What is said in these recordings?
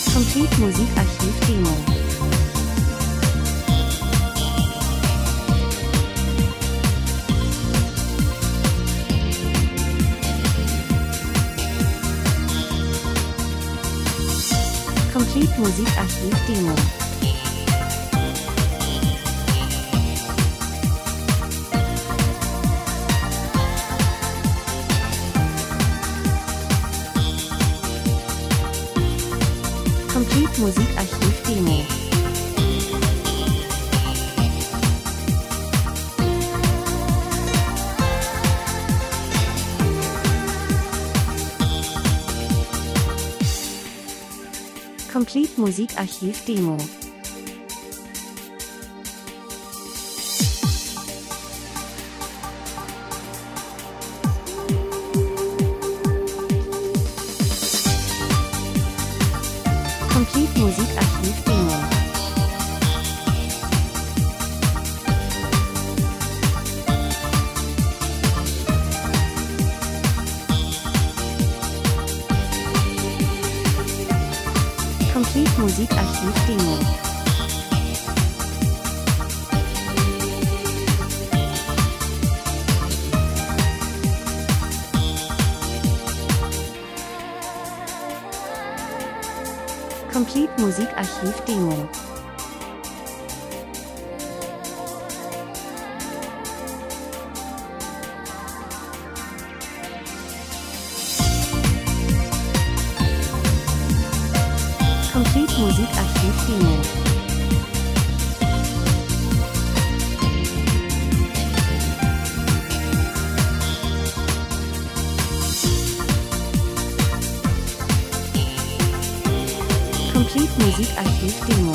Complete Musikarchiv Demo. Complete Musikarchiv Demo. Complete Musikarchiv Demo. Complete Musikarchiv Demo. Complete Musikarchiv Demo. Complete Musikarchiv Demo. Complete Musikarchiv Demo. Complete Musikarchiv Demo. Complete Musikarchiv Demo.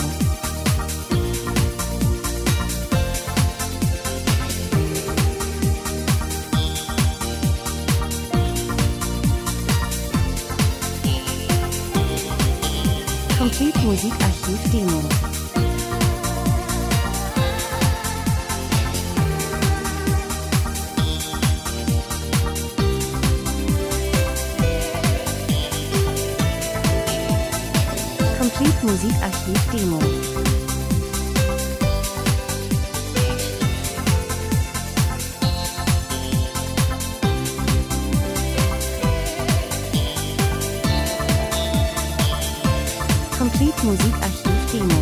Complete Musikarchiv Demo. Complete Musikarchiv Demo. Complete Musikarchiv Demo.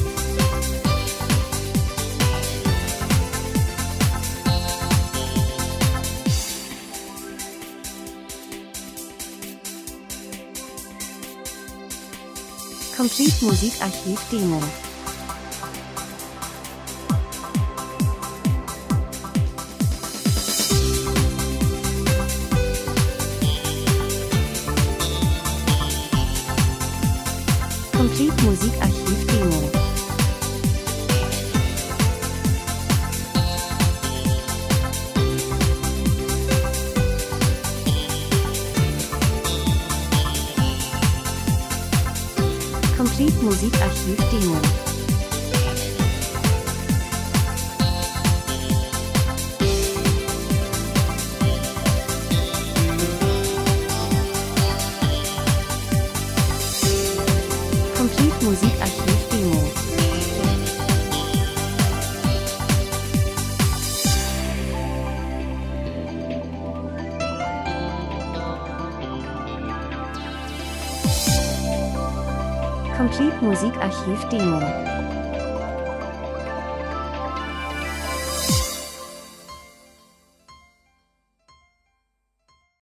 Complete Musikarchiv Demo. Complete Musikarchiv Demo. Complete Musikarchiv Demo. Complete Musikarchiv Demo. Complete Musikarchiv Demo.